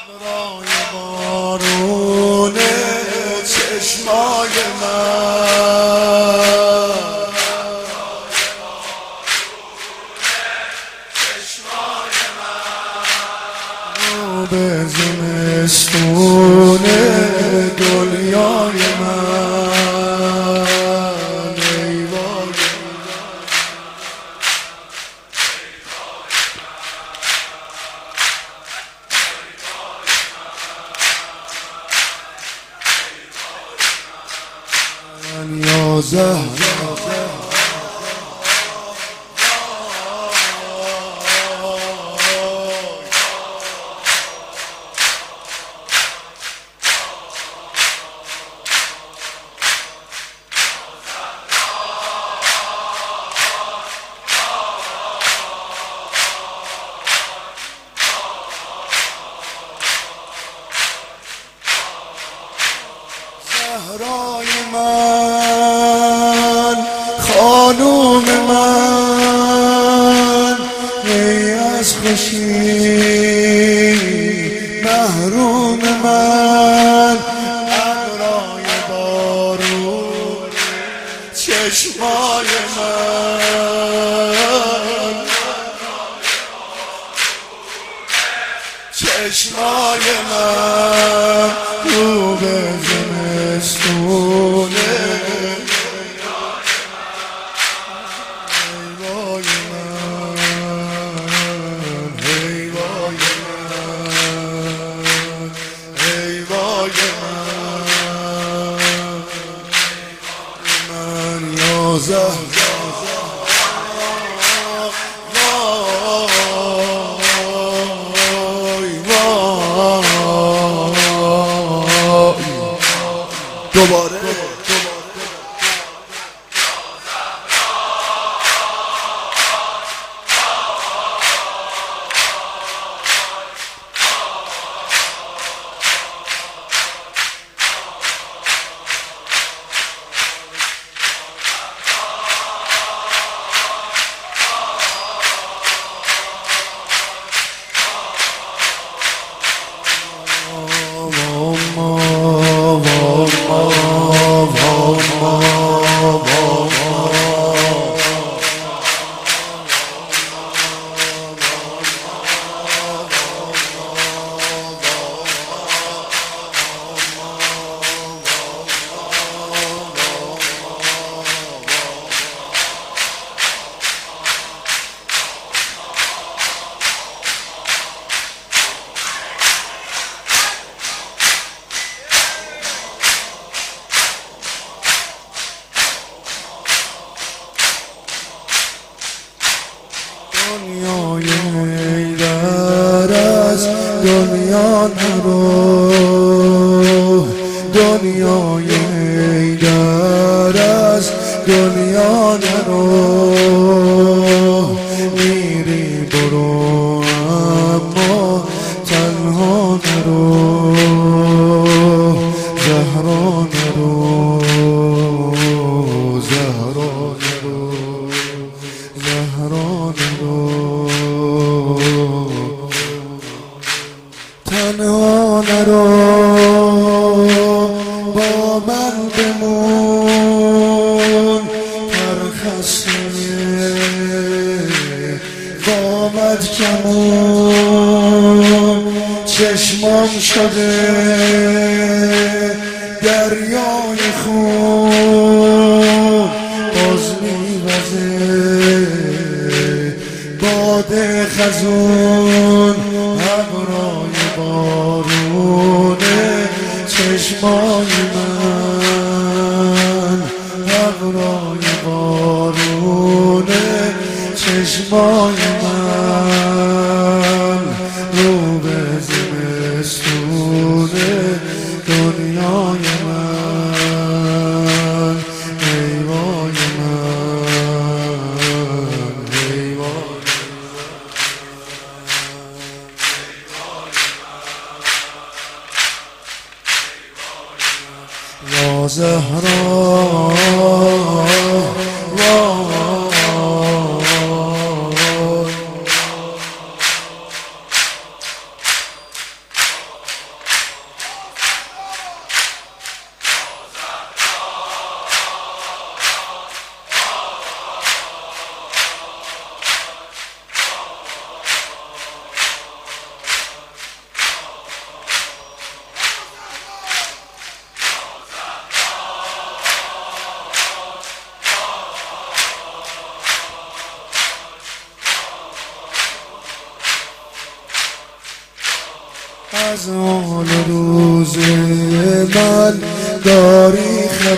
ابرای بارون چشمای من به زمستون دنیای من ای وای من یا زهرا زهرای من خانوم من ای از خوشی محروم من ابرای بارون چشمای من چشمای من رو به زمستونه ای وای من ای وای من ای وای من یا زهرا دوباره دنیای در از دنیا نرو دنیای در از دنیا نرو میری برو اما تنها نرو زهرا نرو زهرا نرو زهرا نرو تنها نرو با من بمون ترخصه قامت کمون چشمام شده دریای خون باز میوزه باد خزون ابرای بارون چشمای من ابرای بارون چشمای من رو به زمستون دنیای من ای وای من ای وای یا زهرا از حال روز من داری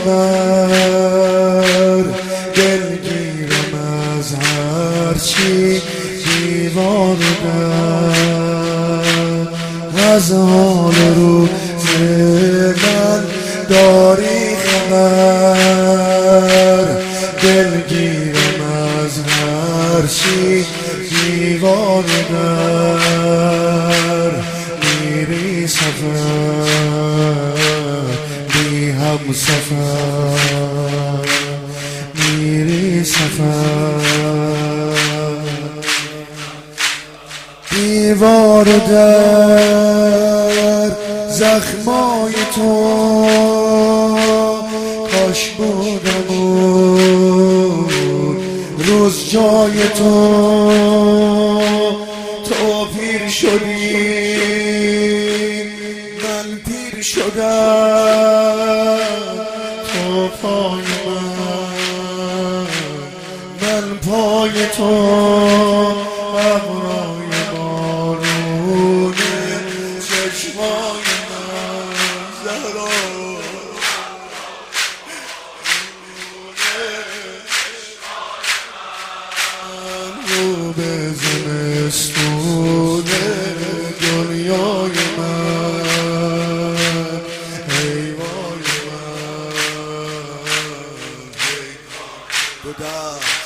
خبر، دلگیرم از هرچی دیوانم. از حال روز من داری خبر، دلگیرم از هرچی دیوانم. میری سفر بی همسفر، میری سفر دیوار در زخمای تو کاش بودم روز جای تو. تو پیر شدی من پیر شدم، تو پای من پای تو. ابرای بارون چشمای من زهرا، رو به زمستون دنیای من. ای وای من، ای